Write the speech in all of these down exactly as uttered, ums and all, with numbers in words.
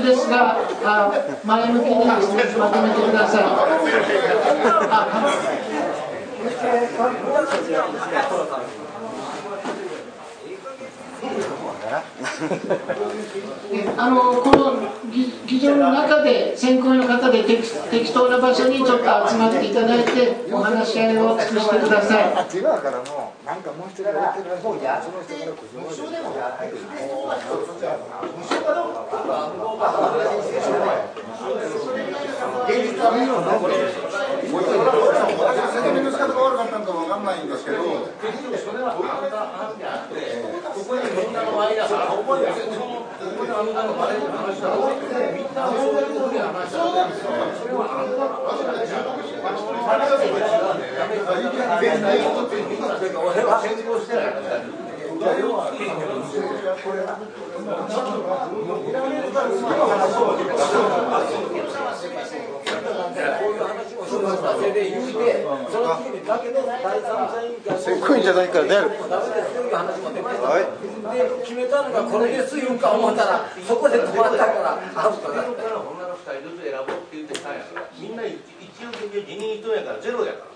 ですが、あ前向きにまとめてください。あのこの議場の中で選考委員の方で適当な場所にちょっと集まっていただいてお話し合いを尽くしてください。 違うからもうなんかもう一度やってもうやって無償でもやって無償かどうか現実は見るのこれ説明の仕方が悪かったのかわかんないんですけど、結局それはあんたあんであってここにみんなの間からここにここにあんたの前に話したらみんなそういうふうに話したらそれはあんたの話だじゃん。俺は先行してないから。要はこれは選考委員じゃないから出る。決めたのがこれです言うか思ったらそこで止まったからアウトだ。女のふたりずつ選ぼうって言ってたんやからみんな一応辞任一等やからゼロやから。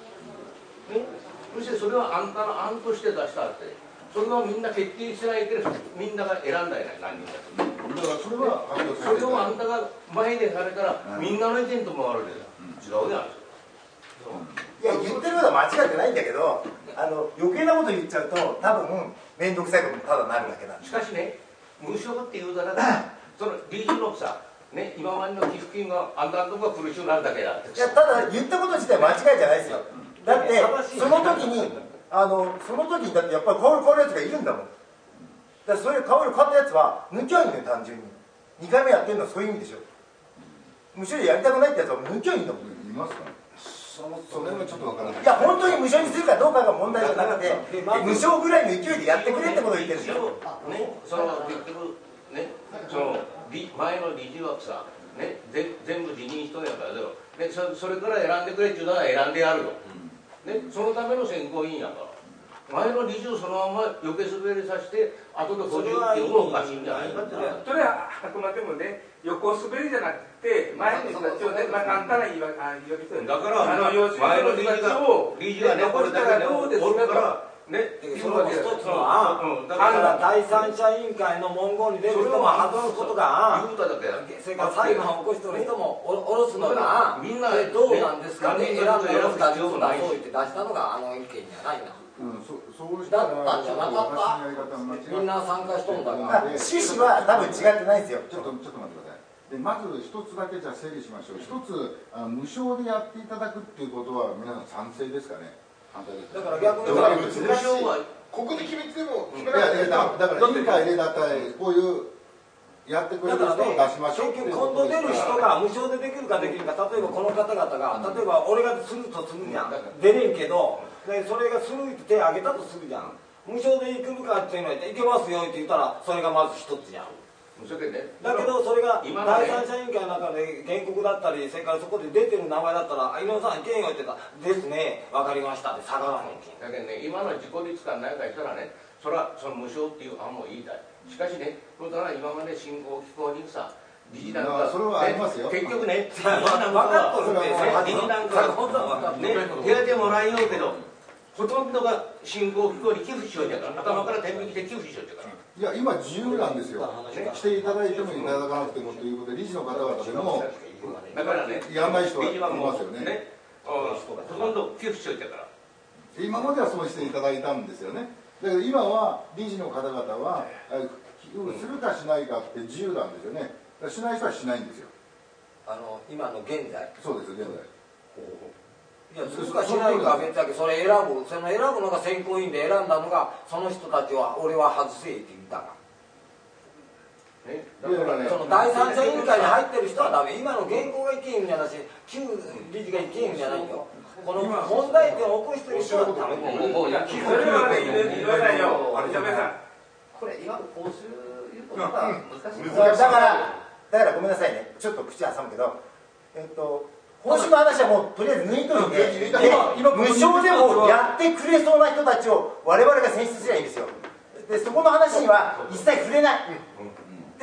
ね、そしてそれはあんたの案として出したって。それはみんな決定してないけどみんなが選んだんやない何人かだからそれはそれをあんたが前でされたら、うん、みんなの意見ともあるで、うん、違うじゃん。いや言ってることは間違ってないんだけどあの余計なこと言っちゃうと多分面倒くさいことにただなるだけなんでしかしね無償って言うたらその理事のさね、今までの寄付金があんたのとこが苦しくなるだけだって。いやただ言ったこと自体間違いじゃないですよ。だってその時にあのその時にだってやっぱり顔色変わるやつがいるんだもん。だからそういう顔色変わったやつは抜きゃいいんだよ単純に。にかいめやってるのはそういう意味でしょ。無償でやりたくないってやつは抜きゃいいんだもん。いますかね。そのそれはちょっとわからない。いや本当に無償にするかどうかが問題じゃなくて無償ぐらいの勢いでやってくれってことを言ってるんですよ。ね、その結局ねその前の理事枠さね全部辞任しとんやからゼロ。で そ, それから選んでくれっていうのは選んでやるよ。ね、そのための選考委員やから前の理事をそのまま余計滑りさせて後で補充っていうのもおかしいんじゃないかって。 それはあくまでもね横滑りじゃなくて前の人たちをねまあ簡単な言い訳だからあの前の理事が理事がねこれだけどうですかね、 その一つの案、だから第三者委員会の文言に出る人も外すことが案、それから裁判を起こしてる人も下ろすのが案、みんなでどうなんですかね、選んだらふたりずつ出そうって出したのがあの意見じゃないな。うん、そそうだったんじゃなかった。みんな参加しとんだが。趣旨は多分違ってないですよ。ちょっとちょっと待ってください。でまず一つだけじゃあ整理しましょう。一つあの無償でやっていただくっていうことは皆さん賛成ですかね。だから逆に無償はここで決めても決めなくてだから委員会でだったらこういうやってくれる人を出しましょう。結局今度出る人が無償でできるかできるか、例えばこの方々が例えば俺がするとするじゃん、出れんけどでそれがするって手挙げたとするじゃん。無償で行くかっていうのは行けますよって言ったらそれがまず一つじゃん。だけどそれが第三者委員会の中で原告だったりそれからそこで出てる名前だったら「井上さん意見よ」って言ったら「ですね分かりました」って下がらへんけん。だけどね今の自己律感ないかしたらねそれはその無償っていう案も言いたい。しかしねそれから今まで進行機構にさ理事なんかそれはありますよ。結局ね理事なんかは理事なんかはね手当てもらえようけどほとんどが進行機構に寄付しようじゃから頭から天引きで寄付しようじゃから。いや今自由なんですよ。していただいてもいただかなくてもということで理事の方々でもだからねやんない人はいますよね。ほとんど寄付しようじゃから。今まではそうしていただいたんですよね。だけど今は理事の方々は寄付するかしないかって自由なんですよね。しない人はしないんですよ。あの今の現在。そうです現在。いやするかしないか別だけそれ選ぶその選ぶのが選考委員で選んだのがその人たちは俺は外せって言ったが。えだからねその第三者委員会に入ってる人はダメ。今の原稿がいけんじゃなし旧理事がいけんじゃないよ。この問題点を起こしてる人はダメ。それはね言わないよ。あれじゃめさん。これ今の講習いうことが難しい。だからだからごめんなさいねちょっと口挟むけどえっと。報酬の話はもうとりあえず抜いといて、無償でもやってくれそうな人たちを我々が選出すればいいんですよ。でそこの話には一切触れない。で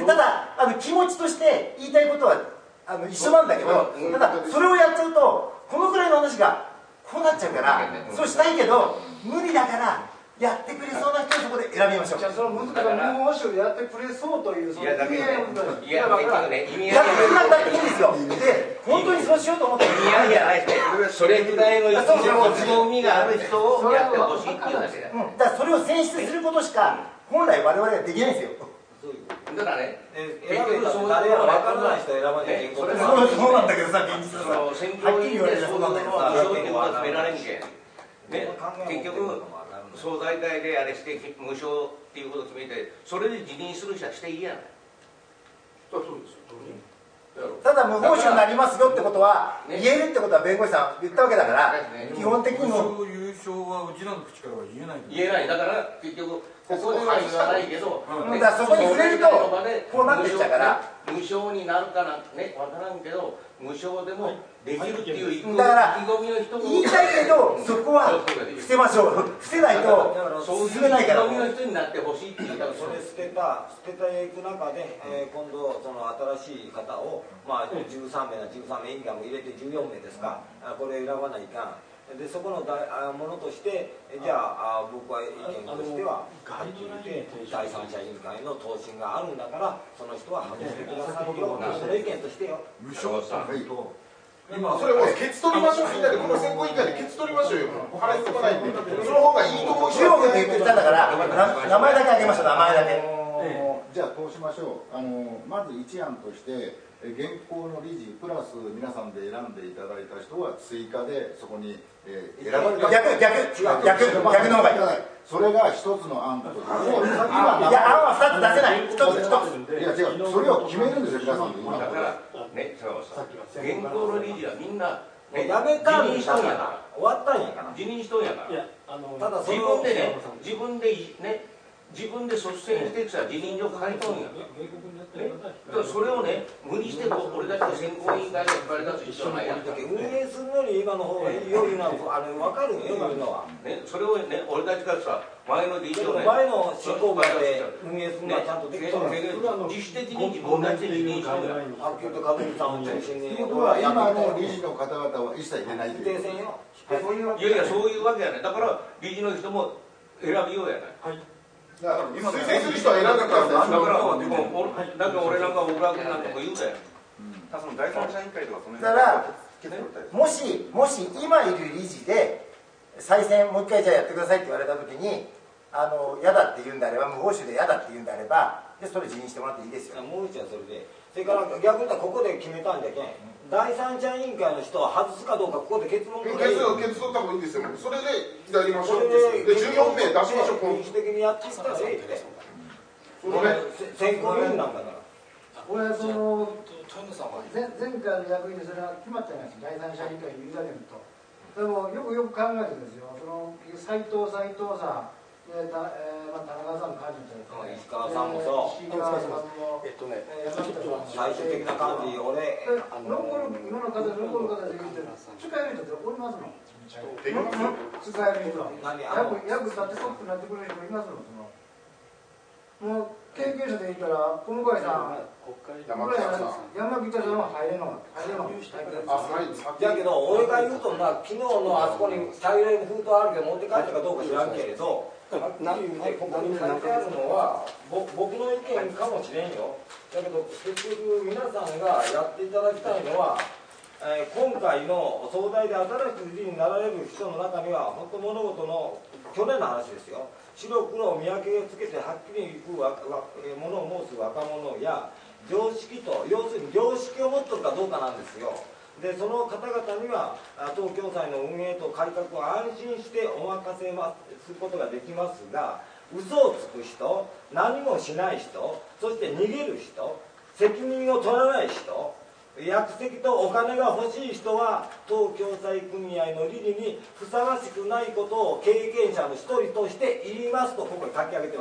ただあの気持ちとして言いたいことはあの一緒なんだけど、ただそれをやっちゃうとこのぐらいの話がこうなっちゃうから、そうしたいけど無理だからやってくれそうな人をそこで選びましょう。 じゃあその難しいもう一緒やってくれそうというその意味合いいやだからね意味合いやってくれなだっていいんですよ。で本当にそうしようと思って意味合いじゃないですね。それぐらいの一応強みがある人をやってほしいっていう話だよ。 うん、だからそれを選出することしか本来我々はできないんですよ。 だからね、 選べたら誰やら分からない人選ばなきゃいけない。 それそうなんだけどさ、現実は選挙委員でそうなのは無償ってことは決められんけん。ね、結局総大会であれして無償っていうことを決めて、それで辞任する人はしていいやない。 そうですよ。 ただ無報酬になりますよってことは言えるってことは弁護士さん言ったわけだから、基本的にも優勝はうちらの口からは言えない。 言えない。だから結局ここでは言わないけど、 だからそこに触れるとこうなってきちゃうから、 無償になるかなね、わからんけど無償でもできるっていう意気込みの人も言いたいけどそこは伏せましょう。伏せないと進めないから。 そういう意気込みの人になってほしいっていう。 それ捨てた捨てていく中で、えー、今度その新しい方をまあじゅうさんめいなじゅうさんめいインカム入れてじゅうよんめいですか。これ選ばないかん。でそこのだあものとしてじゃあ僕は意見としてははっきり言って第三者委員会の答申があるんだからその人は外してくださいよ。その意見としてよ。 無償さん。 今それもうケツ取りましょう。みんなでこの選考委員会でケツ取りましょうよ。払いとかないんで。その方がいいと思う。 中国って言ってたんだから名前だけあげましょう。名前だけ。 じゃあこうしましょう。あのまず一案として現行の理事プラス皆さんで選んでいただいた人は追加でそこに、えー、選ばれた。 逆逆逆逆の方がいい。 それが一つの案としていや案は二つ出せない。一つ一つ。 いや違う、それを決めるんですよ皆さんで。 だからね、そうそう現行の理事はみんなやめたんだから終わったんやから辞任しとんやから。 ただ自分でね自分でね自分で率先してきた辞任状書いとんや。それをね無理して俺たちの選考委員会で引っ張り出す必要ないやん。 運営するのに今の方がいいよいうのはあれ分かるよいうのは。 ねそれをね俺たちからさ前の理事をね前の執行部で運営するのはちゃんとできとる。 自主的に自分たちで辞任しとんや。 あっきりと門口さんを中心に。 ということは今の理事の方々は一切入れないという。 否定せんよ。 いやいやそういうわけやね。だから理事の人も選びようやない。 だから推薦する人は選んだからだからだから俺なんか小倉君なんかも言うたやん。 その第三者委員会とかそのだからもしもし今いる理事で再選もう一回じゃあやってくださいって言われた時にあの嫌だって言うんであれば無報酬で嫌だって言うんであればでそれ辞任してもらっていいですよ。 もう一はそれでそれから逆に言ったらここで決めたんじゃけん第三者委員会の人は外すかどうかここで結論決決取った方がいいんですよ。それでいただきましょう。でじゅうよんめい出しましょう。 本気的にやっていったらええって。選考委員なんだから。 これその前前回の役員でそれは決まったじゃないですか。第三者委員会に委ねると。でもよくよく考えてですよ。その斉藤斉藤さん。えーたえーまあ、田中さんの幹事というか、 石川さんもそう、 石川さんも、えっとね、 最終的な感じ、俺、 残る今の方で残る方で言ってるのは、使える人っておりますの？使える人は、役役立ってトップになってくれる人いますの？そのもう経験者で言ったら、小向井さん、山北さん、山北さんは入れなかった。入れなかった。 だけど、俺が言うとな、昨日のあそこに茶色い封筒あるけど、持って帰ったかどうか知らんけれど。何言うてここに書いてあるのは僕の意見かもしれんよ。だけど結局皆さんがやっていただきたいのは、えー、今回の総代で新しく理事になられる人の中には本当物事の去年の話ですよ。白黒を見分けつけてはっきりいくものを申す若者や常識と要するに常識を持っとるかどうかなんですよ。でその方々には東京祭の運営と改革を安心してお任せすることができますが、嘘をつく人、何もしない人、そして逃げる人、責任を取らない人、役席とお金が欲しい人は東京祭組合の理事にふさわしくないことを経験者の一人として言いますとここに書き上げてます。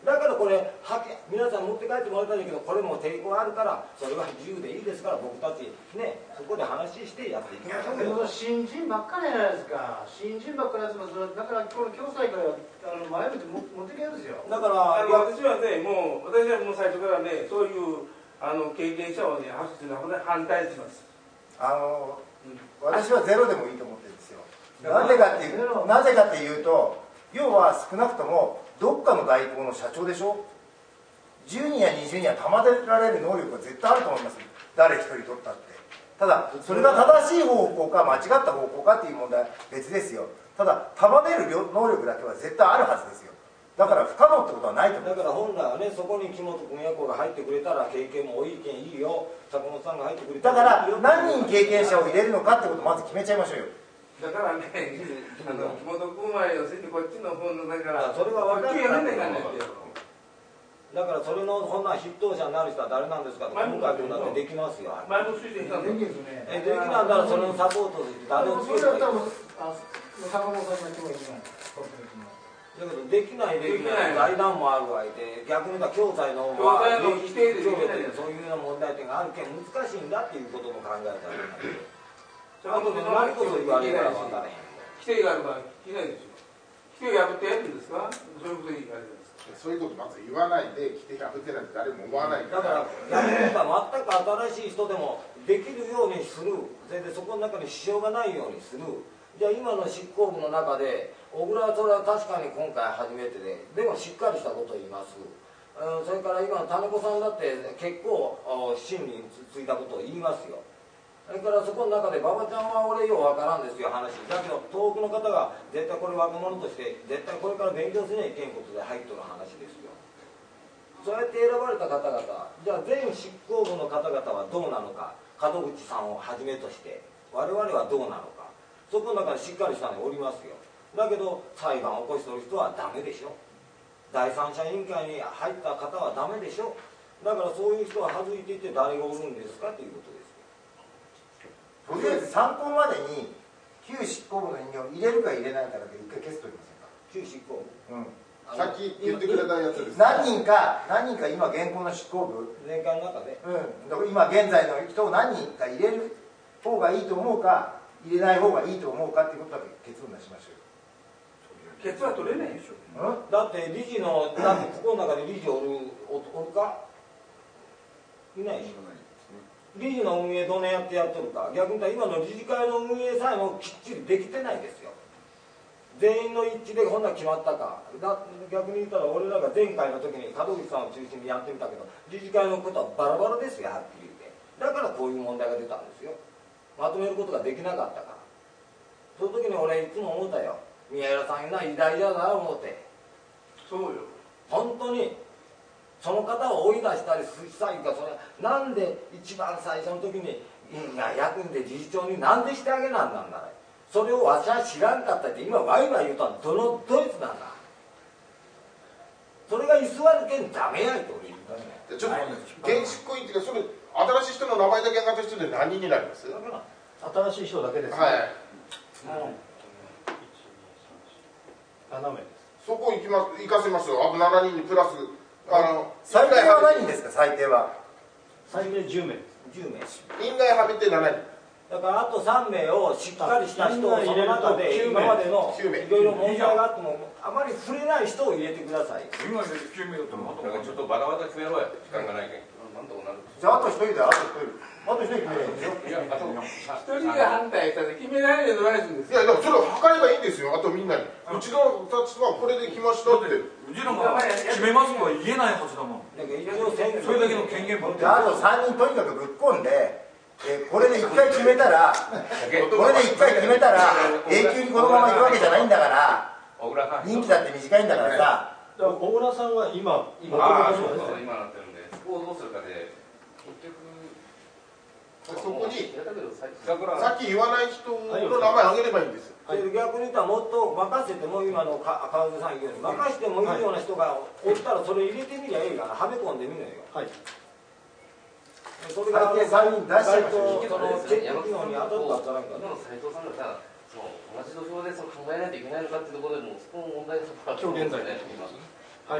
だからこれはけ皆さん持って帰ってもらいたいんだけど、これも抵抗あるからそれは自由でいいですから、僕たちねそこで話してやっていきましょうよ。 新人ばっかりじゃないですか。新人ばっかりやってます。だからこの共済からあの前向いて持っていけるんですよ。 だから私はね、もう私はもう最初からね、そういうあの経験者をね発出するのは反対します。 あの、うん、私はゼロでもいいと思ってるんですよ。なぜかっていう、なぜかっていうと、要は少なくともどっかの代行の社長でしょ。じゅうにんやにじゅうにんは玉でられる能力は絶対あると思います。誰一人取ったって。ただそれが正しい方向か間違った方向かっていう問題は別ですよ。ただ束ねる能力だけは絶対あるはずですよ。だから不可能ってことはないと思う。 だから本来はね、そこに木本君や子が入ってくれたら経験も多いけんいいよ、坂本さんが入ってくれたらだから何人経験者を入れるのかってことをまず決めちゃいましょうよ。 だからね、あの木本君は要するにこっちの方のだからそれは分かるよね。だからそれのほんな筆頭者になる人は誰なんですかと、今回君だってできますよ。 前もついてきたんですね。 え、できなんだらそれのサポートで誰をつけるか。 坂本さんが来てもいけない。 だけどできないできない財団もあるわいて、逆に言うと教材の教材の規定でそういうような問題点があるけん難しいんだっていうことも考えたらいい。あとで何こそ言われるから分からへん。 規定があるから聞けないですよ。規定を破ってやるんですか？そういうこと言われるんですか？ そういうことまず言わないで、規定破ってなんて誰も思わないから。だから逆に言えば全く新しい人でもできるようにする。それでそこの中に支障がないようにする。じゃあ今の執行部の中で小倉はそれは確かに今回初めてで、でもしっかりしたことを言います。それから今の金子さんだって結構真理についたことを言いますよ。それからそこの中で馬場ちゃんは俺ようわからんですよ話。だけど遠くの方が絶対これ若者として絶対これから勉強せにゃいけんことで入っとる話ですよ。そうやって選ばれた方々、じゃあ全執行部の方々はどうなのか、門口さんをはじめとして我々はどうなのか、そこの中にしっかりしたのおりますよ。だけど裁判を起こしてる人はダメでしょ。第三者委員会に入った方はダメでしょ。だからそういう人は省いていて誰がおるんですかということです。 とりあえず参考までに旧執行部の人間を入れるか入れないかだけ一回消すといませんか。 旧執行部、 うん、 さっき言ってくれたやつです。 何人か何人か今現行の執行部年間の中で、 うん、だから今現在の人を何人か入れる方がいいと思うか入れない方がいいと思うかっていうことだけ結論出しましょう。 ケツは取れないでしょ。 うん、だって理事のだってここの中で理事おるおおるかいないでしょ。理事の運営どのやってやっとるか、逆に言ったら今の理事会の運営さえもきっちりできてないですよ。全員の一致でほんなら決まったか。だ逆に言ったら俺らが前回の時に門口さんを中心にやってみたけど理事会のことはバラバラですよはっきり言って。だからこういう問題が出たんですよ。まとめることができなかったから。その時に俺いつも思ったよ、宮浦さんが偉大だな思って。 そうよ。 本当にその方を追い出したりしたいか、それなんで一番最初の時に院が役員で理事長になんでしてあげなんなんだね。それをわしは知らんかったって今ワイワイ言うたのどのドイツなんだ。それが居座るけんダメやいと言うたね。 ちょっと現執行委員っていうか、それ新しい人の名前だけ上がった人で何人になります？ 新しい人だけですね。 はい。 ななめです。 そこ行きます、行かせますよ。あとななにんにプラスあの最低は何人ですか。最低は最低じゅうめいです。 じゅうめい。 院内はめてななにん。 だからあとさんめいをしっかりした人をその中で今までのいろいろ問題があってもあまり触れない人を入れてください。 今できゅうめいだったらまたちょっとバタバタ決めろや。時間がないけん。なんとかなる。 じゃああと一人であと一人あと一人決めればいいんでしょ。 いや、あと一人が反対したら決められるのないんですいや、でもそれを測ればいいんですよ。あとみんなにうちのたちはこれで来ましたって。 うちらが決めますとは言えないはずだもん。 だけど一応選挙それだけの権限持ってる。 あとさんにんとにかくぶっ込んで、えこれでいっかい決めたらこれでいっかい決めたら永久にこのままいくわけじゃないんだから。任期だって短いんだからさ。 小倉さんは今今ああそうそう今なってるんで、そこをどうするかで結局そこにさっき言わない人の名前あげればいいんですよ。 逆に言ったらもっと任せても今の川添さん言うように任せてもいいような人がおったらそれ入れてみりゃいいからはめ込んでみるよ。はい。それが最低さんにん出しちゃいましょう。 そのチェック機能に当たるか当たらんか。 今の斉藤さんだったらその同じ土俵でその考えないといけないのかっていうところでもそこの問題がそこから今日現在ね今はい。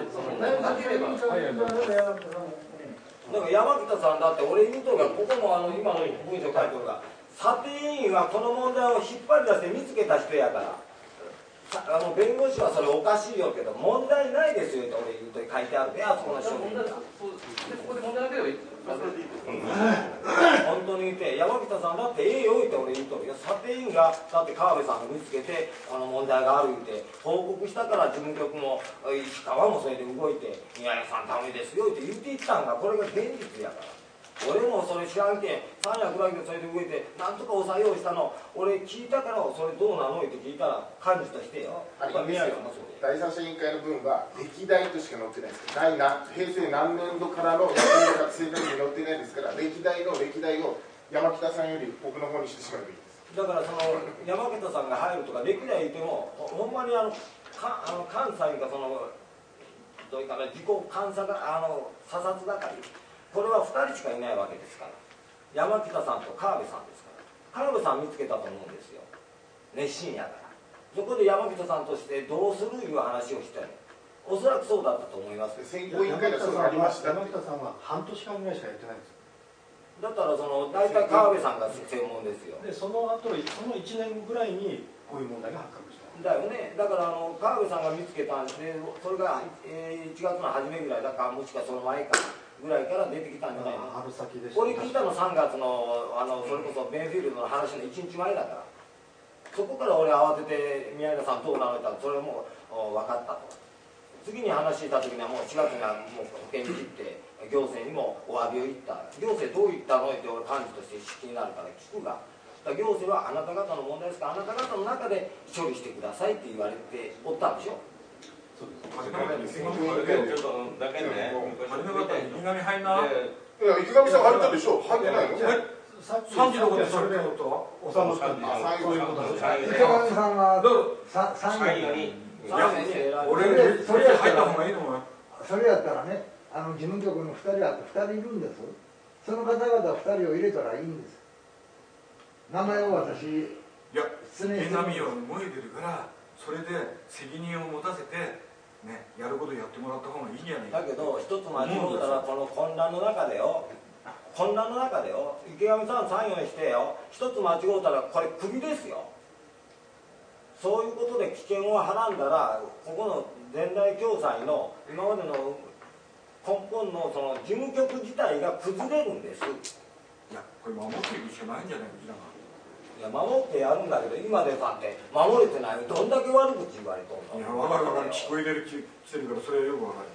だから山北さんだって俺言うとるがここもあの今の文章書いてるが査定委員はこの問題を引っ張り出して見つけた人やからあの弁護士はそれおかしいよけど問題ないですよって俺言うと書いてあるであそこの書類に。 ここで問題なければいい。 本当に言って山北さんだってええよって俺言うとるよ。査定委員がだって川辺さんが見つけてあの問題がある言って報告したから事務局も石川もそれで動いて宮根さんダメですよって言っていったんがこれが現実やから。俺もそれ知らんけん三役だけでそれで動いてなんとか抑えようしたの俺聞いたからそれどうなのって聞いたら幹事としてよ。 あれですよ第三者委員会の分は歴代としか載ってないです。第何平成何年度からの役員が正確に載ってないですから歴代の歴代を山北さんより奥の方にしてしまえばいいです。 だからその山北さんが入るとか歴代言ってもほんまにあのかあの関西がそのどういうかな自己監査があの査察係これはふたりしかいないわけですから山北さんと川辺さんですから川辺さん見つけたと思うんですよ熱心やからそこで山北さんとしてどうするいう話をしてるおそらくそうだったと思います。 選考委員会でそうありました山北さんは半年間ぐらいしかやってないんですよ。 だったらその大体川辺さんが専門ですよ。 でその後そのいちねんぐらいにこういう問題が発覚しただよね。だからあの川辺さんが見つけたんでそれが、えー、いちがつの初めぐらいだからもしくはその前かぐらいから出てきたんじゃないの。 春先でした。 俺聞いたのさんがつのあのそれこそベンフィールドの話のいちにちまえだからそこから俺慌てて宮根さんどうなのかそれも分かったと。次に話した時にはもうしがつにはもう保険切って行政にもお詫びを言った。行政どう言ったのって俺幹事として気になるから聞くが行政はあなた方の問題ですからあなた方の中で処理してくださいって言われておったんでしょ。 そうです。初めからちょっとだけね。初めから池上入んな。 いや池上さん入ったでしょ。入ってないの？ 三時のことそれでことは。おさむさんに。そういうことです。 池上さんは三位に。 俺それ入った方がいいのも。 それやったらね、あの事務局のふたりあってふたりいるんです。その方々ふたりを入れたらいいんです。名前を私いや池上よ燃えてるからそれで責任を持たせてねやることやってもらった方がいいんじゃないか。 だけど一つ間違うたらこの混乱の中でよ混乱の中でよ池上さん参与してよ一つ間違うたらこれクビですよ。そういうことで危険をはらんだらここの前代共済の今までの根本のその事務局自体が崩れるんです。 いやこれ守っていくしかないんじゃないの。 いや守ってやるんだけど今でさって守れてないどんだけ悪口言われとんの。 いや分かる分かる聞こえてる来てるからそれはよく分かる。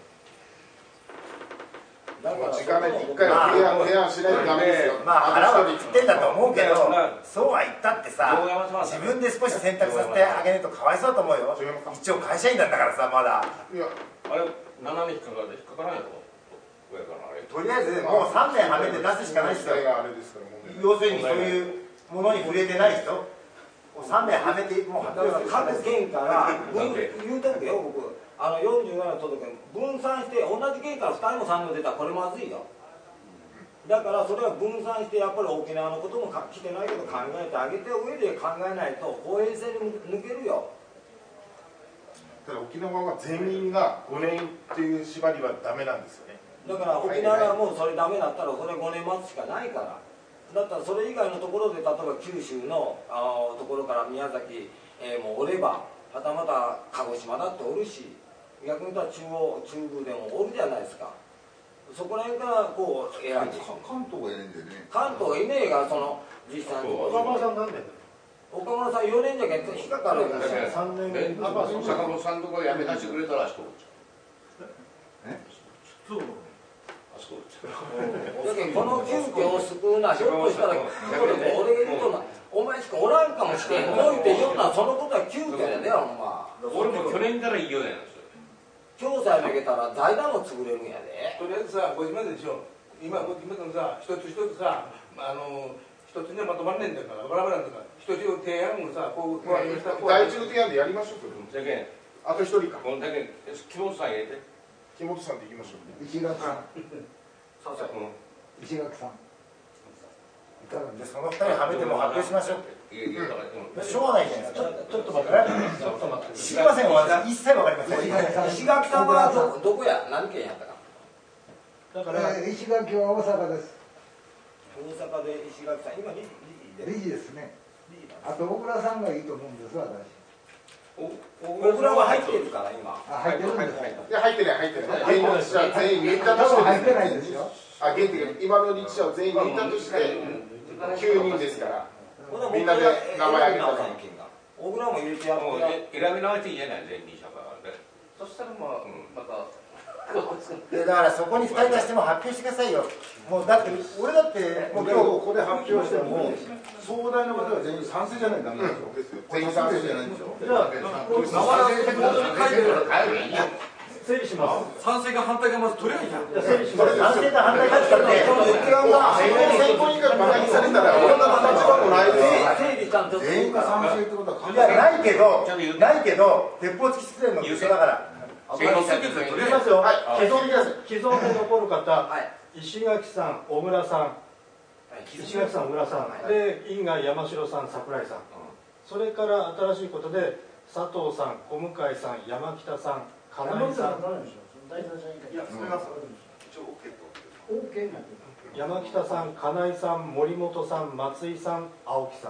だから時間で一回は提案提案しないとダメですよ。 まあ腹はくくってんだと思うけどそうは言ったってさ自分で少し選択させてあげるとかわいそうだと思うよ。一応会社員なんだからさまだ。 いやあれななに引っかかる引っかからないと思う。 とりあえずもうさんねんはめて出すしかないですよ。要するにそういうものに触れてない人さんねんはめてもうだから各県から言うとくよ僕あのよんじゅうななの都道府県分散して同じ県からふたりもさんにん出たらこれまずいよ。だからそれは分散してやっぱり沖縄のことも来てないけど考えてあげて上で考えないと公平性に抜けるよ。 ただ沖縄は全員がごねんっていう縛りはダメなんですよね。 だから沖縄がもうそれダメだったらそれごねん待つしかないから。だったらそれ以外のところで例えば九州のあところから宮崎、えー、もおればはたまた鹿児島だっておるし逆に言ったら中央中部でもおるじゃないですか。そこら辺からこう選んで関東がいないんだよね。 関東がいねえがその実際に岡村さんなんで岡村さんよねんじゃけん引っかかるんだよ。 さんねん坂本さんとか辞めさせてくれたらしとえそうだけどこの急遽を救うのはひょっとしたら俺が言うとお前しかおらんかもしれんこう言って言うのはそのことは急遽やでほんま。 俺も去年からいいようやん。 共済めげたら財団も潰れるんやで。 とりあえずさごじまででしょ。今今のさ一つ一つさあの一つにはまとまんねえんだからバラバラなんだから一つ提案をさこうこう第一の提案でやりましょう。 だけあと一人か。 このだけ木本さん入れて。 木本さんでいきましょう。 石垣さんそうそう。 石垣さんでそのふたりはめても発表しましょうって。しょうがないじゃないですか。 ちょっと待って、ちょっと待って。 知りません、私、一切わかりません。 石垣さんはどどこや、何県やったか。 だから、 石垣は大阪です。 大阪で石垣さん、今理事理事ですね。あと小倉さんがいいと思うんです、私。 小倉は入ってるから、今。 あ、入ってるんですか。 いや、入ってない、入ってない。現理事者全員抜いたとして。 入ってないですよ。 あ、現的今の理事者を全員抜いたとして、きゅうにんですから。みんなで名前挙げたら。 小倉も入れてやる。 選び直していいじゃない、全理事者から。そしたら、まあ、また。 でだからそこにふたり出しても発表してくださいよ。もうだって俺だってもう今日ここで発表しても総大の方は全員賛成じゃないとダメですよ。全員賛成じゃないんでしょ。 じゃあ名前を元に書いてるから整理します。賛成か反対かまず取りゃいいじゃん。整理します。 賛成か反対かって言ったって選考委員会バカにされたら俺の立場もないですよ。 全員が賛成ってことは。 いやないけどないけど鉄砲突きつけるのと一緒だから。 いきますよ。既存で残る方、石垣さん、小倉さん、石垣さん、小倉さん、で院外山城さん、櫻井さん、それから新しいことで佐藤さん、小向井さん、山北さん、金井さん、山北さん、金井さん、森本さん、松井さん、青木さん、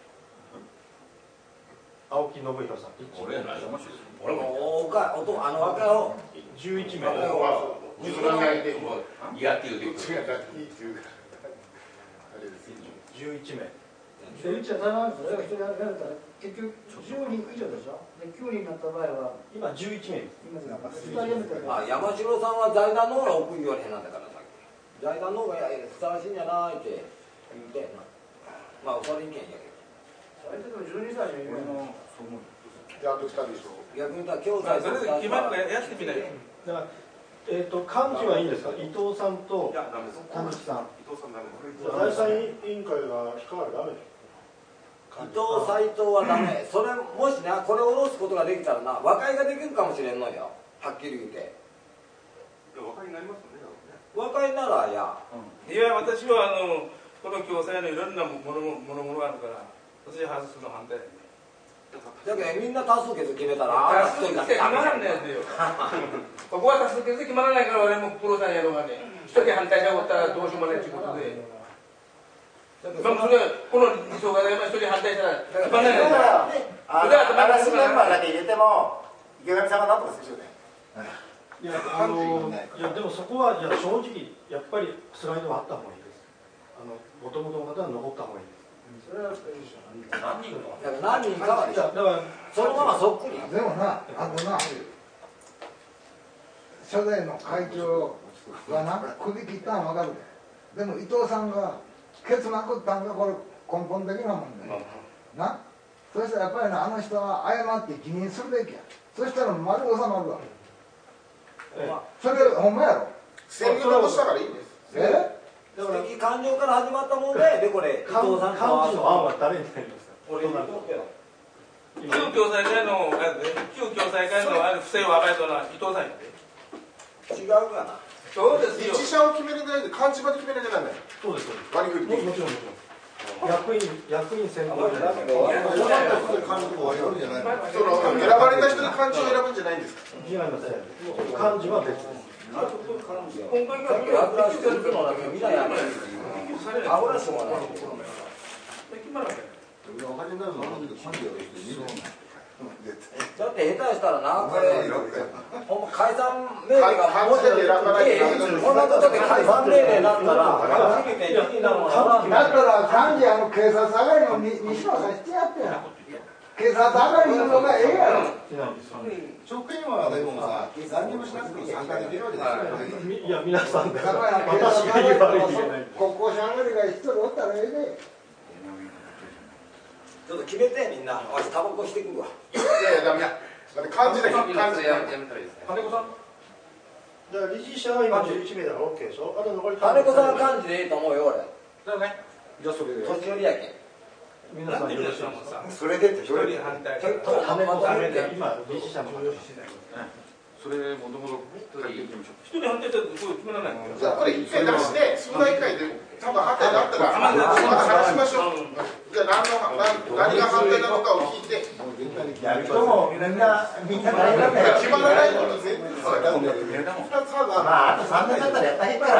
青木信弘さん。 俺やない。 俺もおかおとあの若いをじゅういちめい。 嫌って言うてくる。 じゅういちめい。 でうちはだから一人やられたら結局じゅうにん以上でしょ。できゅうにんになった場合は今じゅういちめい。 今なんかふたりやめたら。 あ山城さんは財団の方が奥言われへんなんだからさっき。財団の方がふさわしいんじゃないって言うてんな。まあそれ意見やけど。 相手でもじゅうにさいにいるの。 じゃああとふたりでしょ。 逆に言ったら教材それで決まるやってみない。 だからえっと幹事はいいんですか。伊藤さんと田口さん。 伊藤さんダメ。 第三委員会が引っかかるダメ。 伊藤斎藤はダメ。それもしなこれを下ろすことができたらな和解ができるかもしれんのよ。はっきり言うて。 和解になりますよね。 和解ならや。 いや私はあのこの共済のいろんなものものものがあるから私は外すの反対。 だけどみんな多数決決めたら多数決決まらんねんですよ。ここは多数決決まらないから俺もプロさんやろうがね一人反対者がおったらどうしようもないということで。それこの理想が一人反対したら決まらないんだ。 嵐メンバーだけ入れても池上さんが何とかするよね。 いやあのいやでもそこはいや正直やっぱりスライドはあった方がいいです。あの元々の方は残った方がいいです。 それはそうでしょ。 何人か何人かはだからそのままそっくり。 でもなあのな初代の会長はな首切ったの分かるで。でも伊藤さんがケツまくったんがこれ根本的なもんだよ。なそしたらやっぱりなあの人は謝って辞任するべきや。そしたら丸収まるわ。それほんまやろ。 宣言としたからいいんです。 えだから感情から始まったもんで、でこれ伊藤さん幹事の案は誰になりますか。 俺に旧共済会の旧共済会のある不正を暴いたのは伊藤さんやで。 違うかな。 そうですよ。 理事者を決めるんじゃないで幹事場で決めなきゃなんない。 そうですそうです。 割り振り。 もちろんもちろん。役員役員選考じゃなくて。 その選ばれた人に幹事を選ぶんじゃないんですか。 違います。幹事は別です。 今回から油してるのだけ見ないやん。油してもらう。だって下手したらなこれほんま解散命令がもしこんなことで解散命令になったら初めて理事なのはだから幹事あの警察上がりの西野さんしてやってや。警察上がりののがええやろ。 職員はでもさ、何にもしなくても参加できるわけですよ。 いや皆さんだだから私が言われていない。 国交省上がりが一人おったらええで。 ちょっと決めてみんな。わしタバコしてくるわ。 いやいやダメだ。だって幹事だけ幹事やめたらいいですね。 金子さん。 だから理事者は今じゅういちめいだから OK でしょ。あと残り金子さん幹事でいいと思うよ俺。 だね。 じゃあそれで。 年寄りやけん。 皆さんよろしいですか。 それでって一人反対。 金子さんで今理事者の話してない。 それもともと書いていきましょう。 一人反対したらこれ決まらない。 じゃあこれ一回出して総大会で多分が反対だったらまた話しましょう。じゃあ何の何が反対なのかを聞いて。 やる人もみんなみんな大変なんだよ。 決まらないのに全部ふたつはがまああとさんねんだったらやったらいいから。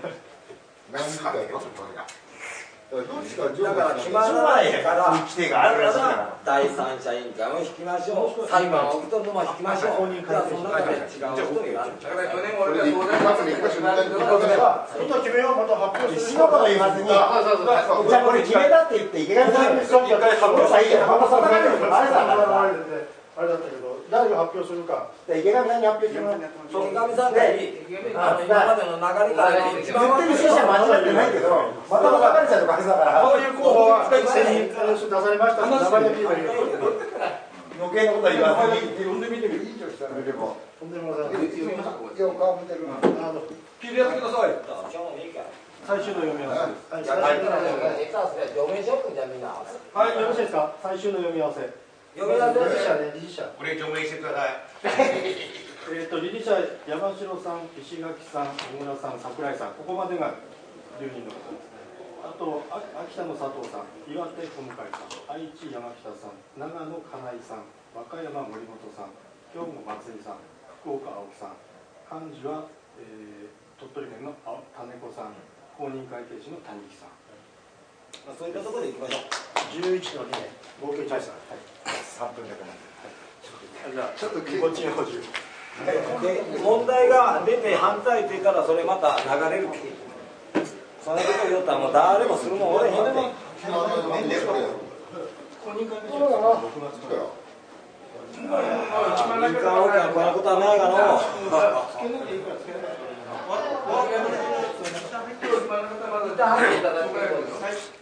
だから決まらないから規定があるらしいから第三者委員会も引きましょう、裁判を受け取るのも引きましょう。じゃあその中で違う人になる。だから去年も俺が当然発に行きましょう。 こと決めよう、また発表する。 一のこと言わずに、じゃあこれ決めたって言って池上さんに一回発表したらいいよ。またそんな感じであれだあれだったけど、誰が発表するか。池上さんに発表してもらう。 池上さんが今までの流れから言ってる趣旨は間違ってないけど、また分かれちゃうとかだから。 こういう候補は一斉に出されましたので、名前で見ればいいよ。 余計なことは言わずに。 呼んでみてもいいじゃん。呼んでもらう。 よう顔見てるな。 聞いてやってください。最終の読み合わせです。はい、よろしいですか。最終の読み合わせ。 読み合わせ理事者ね、理事者。 これ除名してください。 えっと理事者山城さん、石垣さん、小村さん、櫻井さん、ここまでがじゅうにんの方ですね。あと秋田の佐藤さん、岩手小向さん、愛知山北さん、長野金井さん、和歌山森本さん、兵庫松井さん、福岡青木さん、幹事は、えー、鳥取県の種子さん、公認会計士の谷木さん。 そういったところでいきましょう。 じゅういちのにね、合計じゅうさん。さんぷんだけなんで。じゃあちょっとこっちに補充。 問題が出て反対って言ったらそれまた流れる。そんなこと言ったらもう誰もするもん俺へんねん。 公認会計士はろくがつから。 民間保険こんなことはないがの。 つけなきゃいいからつけなきゃいいから。